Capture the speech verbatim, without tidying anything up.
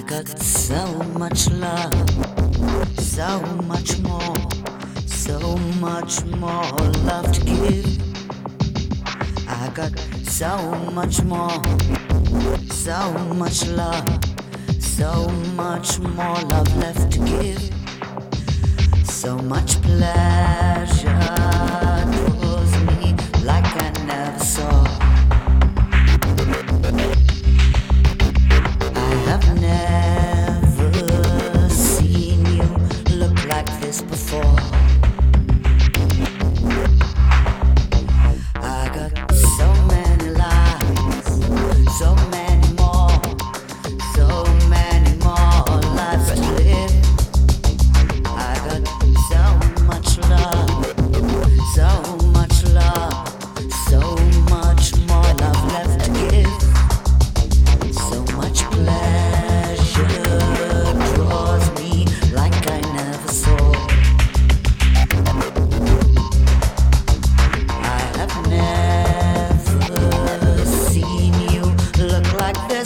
got so much love, so much more, so much more love to give. I got so much more, so much love, so much more love left to give. So much pleasure draws me like I never saw. I have never seen you look like this before. I got so many lives, so many more, so many more lives to live. I got so much love, so much love, so much more love left to give. So much pleasure draws me like I never saw. I have never seen you look like this